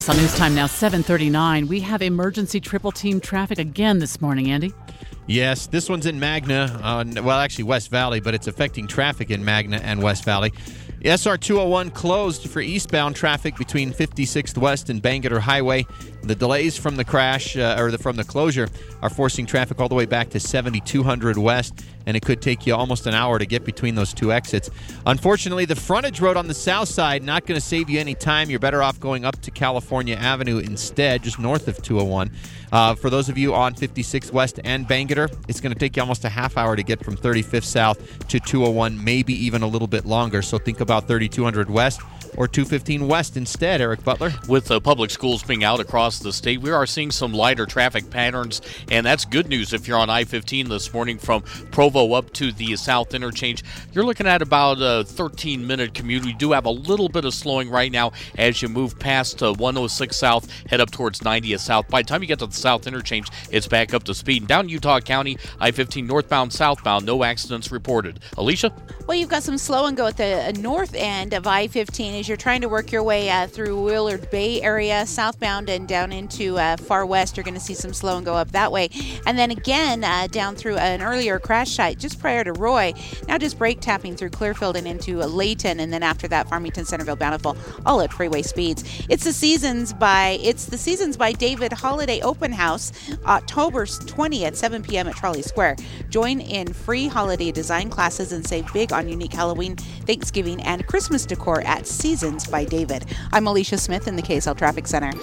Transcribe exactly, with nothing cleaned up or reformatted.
On News Time now, seven thirty-nine. We have emergency triple team traffic again this morning, Andy. Yes, this one's in Magna, uh, well, actually West Valley, but it's affecting traffic in Magna and West Valley. S R two oh one closed for eastbound traffic between fifty-sixth West and Bangerter Highway. The delays from the crash, uh, or the, from the closure, are forcing traffic all the way back to seventy-two hundred West, and it could take you almost an hour to get between those two exits. Unfortunately, the frontage road on the south side, not going to save you any time. You're better off going up to California Avenue instead, just north of two oh one. Uh, for those of you on fifty-sixth West and Bangerter, it's going to take you almost a half hour to get from thirty-fifth South to two oh one, maybe even a little bit longer. So think about thirty-two hundred West or two fifteen West instead, Eric Butler. With the public schools being out across the state, we are seeing some lighter traffic patterns, and that's good news if you're on I fifteen this morning from Provo up to the South Interchange. You're looking at about a thirteen-minute commute. We do have a little bit of slowing right now as you move past uh, one oh six South, head up towards ninetieth South. By the time you get to the South Interchange, it's back up to speed. Down Utah County, I fifteen northbound, southbound, no accidents reported. Alicia? Well, you've got some slow and go at the north end of I fifteen as you're trying to work your way uh, through Willard Bay area, southbound and down into uh, far west. You're going to see some slow and go up that way. And then again, uh, down through an earlier crash site just prior to Roy. Now just brake tapping through Clearfield and into uh, Layton. And then after that, Farmington, Centerville, Bountiful, all at freeway speeds. It's the Seasons by it's the Seasons by David Holiday Open House, October twentieth, seven p.m. at Trolley Square. Join in free holiday design classes and save big on unique Halloween, Thanksgiving, and Christmas decor at Seasons by David. I'm Alicia Smith in the K S L Traffic Center.